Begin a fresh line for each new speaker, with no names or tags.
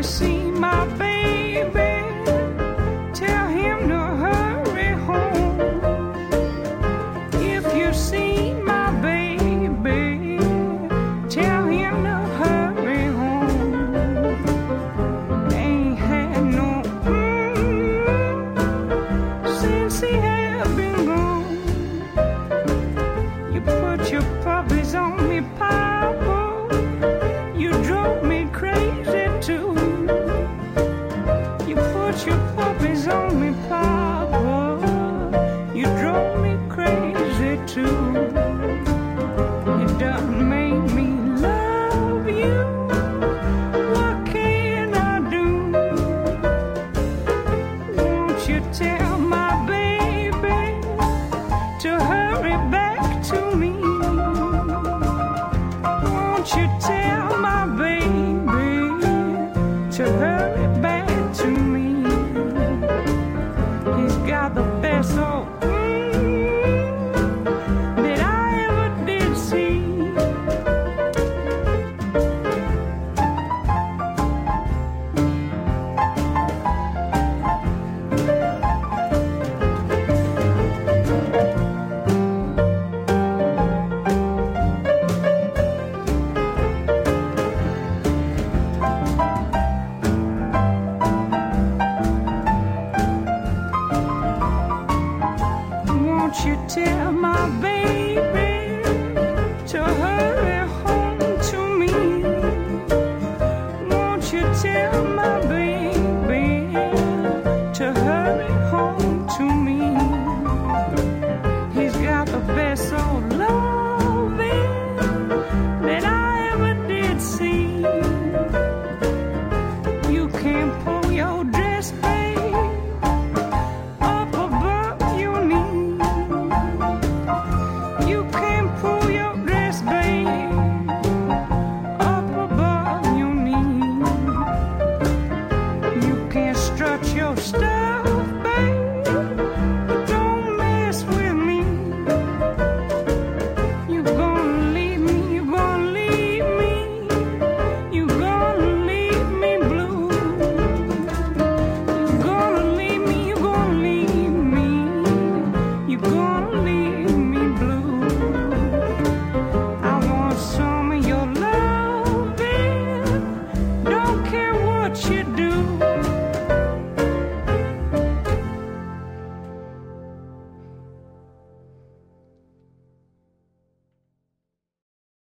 see my baby, tell him to hurry home. If you see my baby, tell him to hurry home. Ain't had no since he had been gone. You put your puppies on me, Papa. You drove me crazy too. You put your puppies on me, Papa. You drove me crazy too. It done made me love you. What can I do? Won't you tell my baby to hurry back to me? Won't you tell